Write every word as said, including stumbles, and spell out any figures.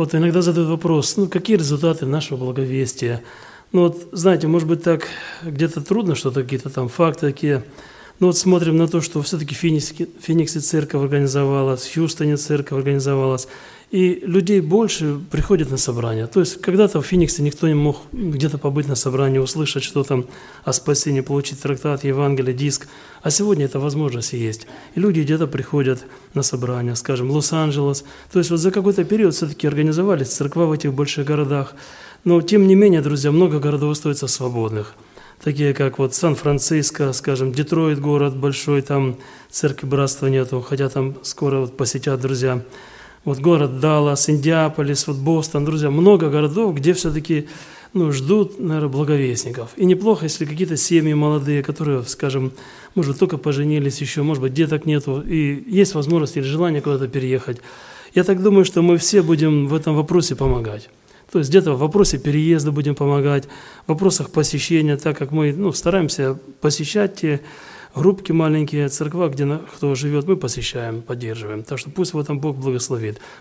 Вот иногда задают вопрос, ну, какие результаты нашего благовестия? Ну, вот, знаете, может быть, так где-то трудно, что-то, какие-то там факты такие. Но вот смотрим на то, что все-таки в Фениксе, в Фениксе церковь организовалась, в Хьюстоне церковь организовалась, и людей больше приходят на собрания. То есть когда-то в Фениксе никто не мог где-то побыть на собрании, услышать, что там о спасении, получить трактат, Евангелие, диск. А сегодня эта возможность есть. И люди где-то приходят на собрания, скажем, Лос-Анджелес. То есть вот за какой-то период все-таки организовались церква в этих больших городах. Но тем не менее, друзья, много городов остается свободных. Такие как вот Сан-Франциско, скажем, Детройт город большой, там церкви братства нету, хотя там скоро вот посетят друзья. Вот город Даллас, Индиаполис, вот Бостон, друзья, много городов, где все-таки ну, ждут, наверное, благовестников. И неплохо, если какие-то семьи молодые, которые, скажем, может, только поженились еще, может быть, деток нету, и есть возможность или желание куда-то переехать. Я так думаю, что мы все будем в этом вопросе помогать. То есть где-то в вопросе переезда будем помогать, в вопросах посещения, так как мы ну, стараемся посещать те группки маленькие, церква, где кто живет, мы посещаем, поддерживаем. Так что пусть в этом Бог благословит.